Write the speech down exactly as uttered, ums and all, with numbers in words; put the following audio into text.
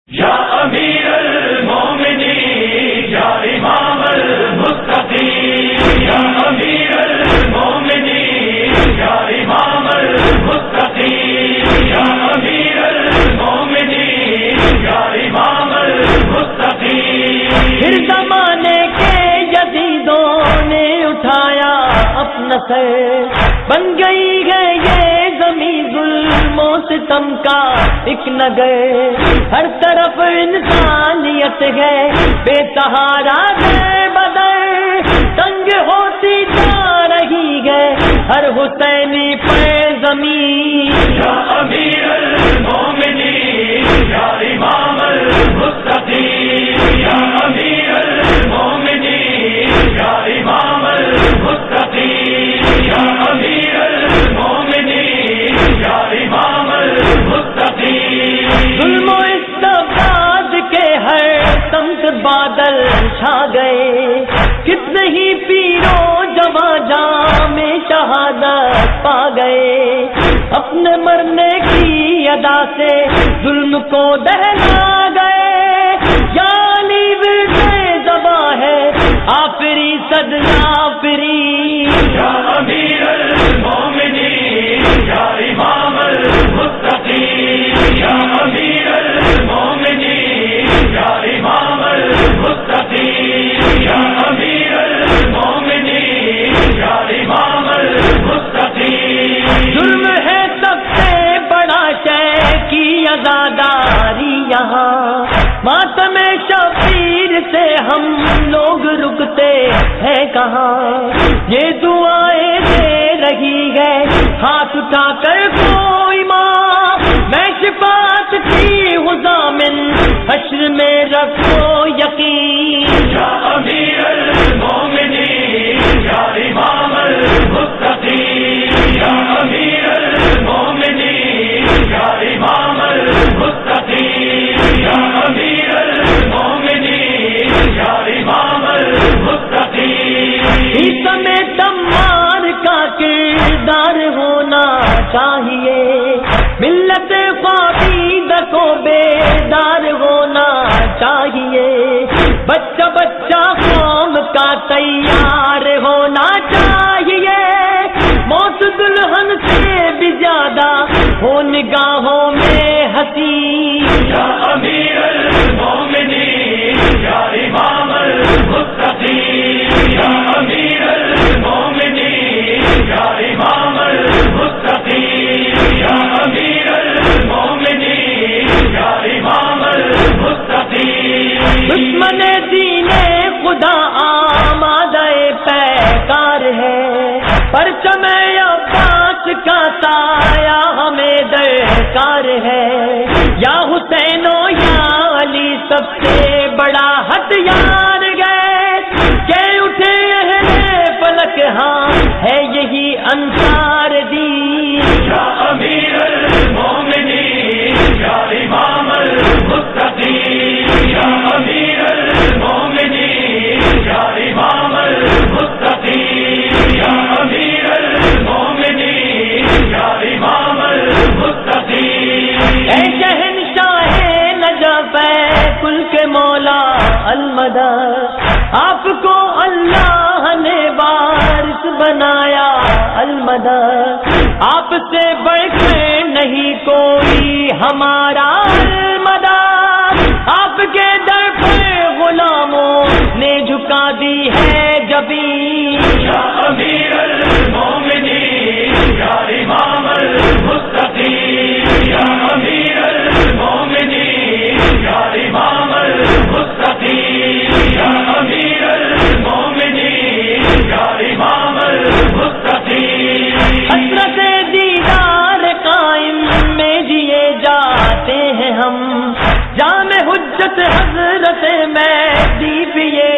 یا امیر المومنین یا امام المتقین یا امیر المومنین یا امام المتقین یا امیر المومنین یا امام المتقین۔ پھر زمانے کے یزیدوں نے اٹھایا اپنا سر، بن گئی ہے یہ زمین ظلم و ستم کا ایک نگر، ہر طرف انسانیت ہے بے سہارا ہے بدر، تنگ ہوتی جا رہی ہے ہر حسینی پر زمین۔ یا امیر المومنین یا امام المتقین یا امیر المومنین یا امام المتقین یا امیر المومنین یا امام المتقین۔ ظلم و استبداد کے ہر سمت بادل چھا گئے، کتنے ہی پیروں جواں جام شہادت پا گئے، اپنے مرنے کی ادا سے ظلم کو دہلا گئے، یعنی ورد زباں ہے آفری صد آفری۔ یا امیر المومنین یا امام المتقین یا امیر المومنین یا امام المتقین یا امیر المومنین یا امام المتقین۔ ظلم ہے سب سے بڑا شے کی عزاداری یہاں، ماتم شبیر سے ہم لوگ رکتے ہیں کہاں، یہ دعائیں دے رہی ہے ہاتھ اٹھا کر کوئی ماں، میں شفاعت کی ہوں ضامن حشر میں رکھو یقین۔ یا امیر المومنین یا امام المتقین یا امیر المومنین یا امام المتقین یا امیر المومنین یا امام المتقین۔ اس میں تمار کا کردار ہونا چاہیے، ملت فاقید کو بیدار ہونا چاہیے، بچہ بچہ قوم کا تیار ہونا چاہیے، موت دلہن سے بھی زیادہ ہو نگاہوں میں حسین۔ یا امیر المومنین یا امام المتقین یا امیر المومنین یا امام المتقین یا امیر المومنین یا امام المتقین۔ دشمن دین خدا آمادہ پیکار ہے، پرچم عباس کا سایہ ہمیں درکار ہے، یا حسین و یا علی سب سے بڑا ہتھیار گئے کہ اٹھے اہل فلک، ہاں ہے یہی انصار دین۔ یا امیر المومنین یا امام المتقین یا امیر المومنین یا امام المتقین یا امیر المومنین یا امام المتقین۔ اے شہنشاہ نجف کل کے مولا المدد، آپ کو اللہ نے وارث بنایا المدد، آپ سے بڑھ کر نہیں کوئی ہمارا المدد، آپ کے در پر غلاموں نے جھکا دی ہے جبین۔ یا امیر المومنین یا امام المتقین یا امیر المومنین یا امام المتقین یا امیر المومنین یا امام المتقین۔ حسرت دیدار قائم میں جیے جاتے ہیں ہم، جام حجت حضرت مہدی پیے